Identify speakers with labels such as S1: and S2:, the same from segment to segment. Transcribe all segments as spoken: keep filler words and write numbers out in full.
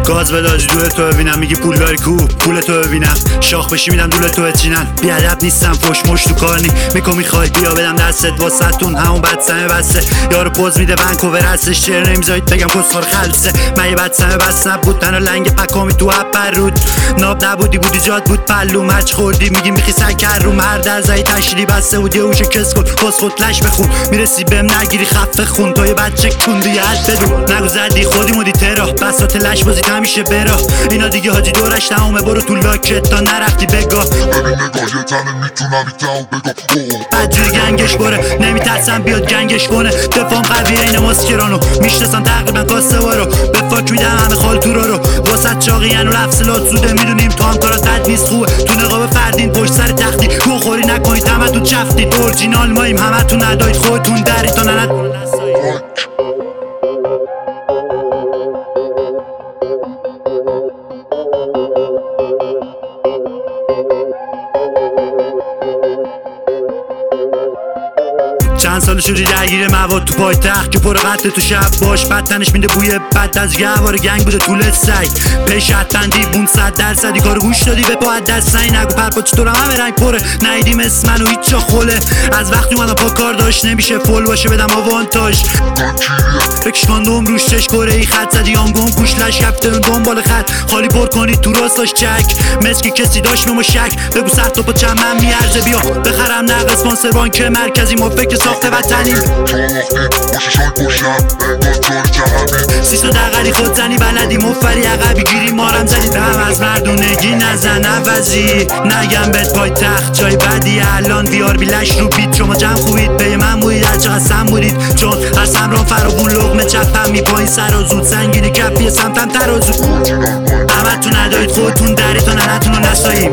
S1: گاز بداجی دول تو ببینم، میگی پول داری کو پول تو ببینم، شاخ بشی میدم دول تو بچینن. بیادب نیستم فوش مش تو کار نی، میکن میخوای بیا بدم دستت واسطون همون بد سمه بسته. یارو پوز میده ونکوور هستش، چرا نمیذارید بگم کسخور خلصه. من یه بد سمه بس نبود تنها لنگ پکامی تو اپر رود، ناب نبودی بودی جاد بود پلو مرچ خوردی میگی میخی سکر رو مر در زایی تشریدی بسته بود یه اوشه کس کن کس خود لش بخون میرسی بهم نگیری خفه خون تو یه بچه کندی یه حد بدون نگو زدی خودی مودی ترا بسات لش بازی همیشه برا اینا دیگه حاجی دورش تمومه برو تو لاکت تا نرفتی بگاه
S2: ببین نگاه یه تنه میتونم ایتاو بگاه
S1: بدجوری گنگش بره نمیترسم بیاد گنگش کنه دفام قویه این ماسکرانو میشنسم تقریبا کاسه وارو به فاک میدم همه خال تو رو واسط چاقی و لفظلات سوده میدونیم تو هم کارا تد نیست خوبه تو نقاب فردین پشت سر تختی گو خوری نکنید همه تو چفتید اورجینال ماییم همه تو ندایید خودتون دارید تا نند چند سال شدی درگیر مواد تو پایتخت که پر قتل تو شب باش بدتنش میده بوی بد از گهوار گنگ بوده طول سگ پیش حتندی بون صد درصدی کارو گوش دادی به پا دست نهی نگو پرپا چطورم همه رنگ پره نیدیم اسم منو هیچ جا خوله از وقتی اومدم پا کار داشت نمیشه فول باشه بدم آوانتاژ بکش کاندوم روش چش کره ای خط زدی آمگون گوش لش کفترون دنبال خط خالی پر کنید تو راستاش چک مسکی کسی داشت ممو شک بگو سر تو پا چند من میارزه بیا بخرم نقد اسپانسر بانک مرکزی ما فکر ساخته وطنی سیسو دقلی خود زنی بلدی مفری عقبی گیری مارم زدی هم از مردونگی نزن عوضی نگم بهت پای تخت جای بدی الان بیار بیلش رو بیت شما جمع خوبید به من بودید هر چقدر سم بودید چون از همران فراغون لغمه چپم می پایین سر و زود سنگینی کفی سمتم ترازو همه تو ندارید خودتون دارید تا ننتون رو نساییم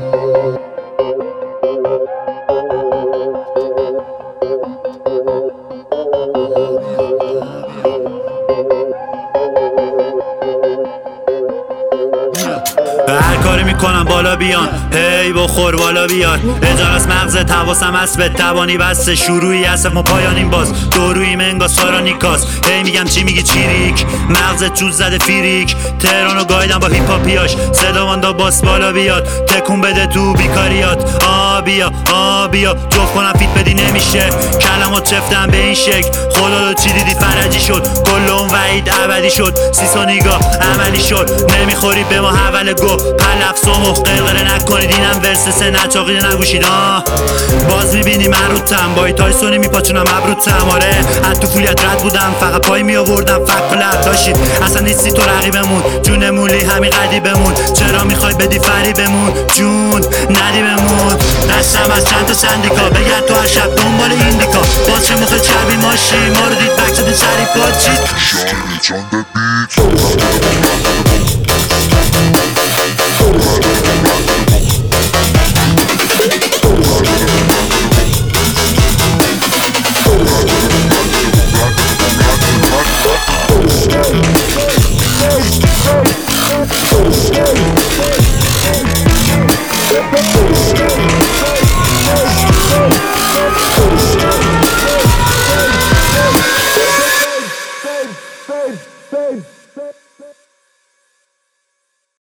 S1: هر کاری میکنم بالا بیان هی بخور بالا بیار اجار از مغزت حواسم هست به توانی بسته شروعی هست ما پایانیم باز دوروی منگا سارا نیکاس هی میگم چی میگی چیریک مغزت چوز زده فیریک تهرانو گایدم با هیپاپیاش صدا ماندا باس بالا بیاد تکون بده تو بیکاریات آ بیا آ بیا جفت کنم فیت بدی نمیشه کلمات چفتم به این شکل خدا رو چی دیدی فرجی شد کلون وعید ابدی شد سیسا نیگا عملی شد نمیخوری به ما حول گو پلفسامو قلقله نکنید اینم ورس سه نچاقیده نگوشید آه باز میبینی من روتم با تایسونی میپاچونم ابروتم آره حتی فولیت رد بودم فقط پای میآوردم فک و لب داشتید اصلا نیستی تو رقیبمون جون مولی همین قدی بمون چرا میخوای بدی فری بمون جون ندی بمون دستم از چند تا سندیکا بگرد تو هر شب دنبال ایندیکا باز چه مخه چربی ماشی ما رو دید بک زدین سری پاچید
S3: Babe, babe, babe.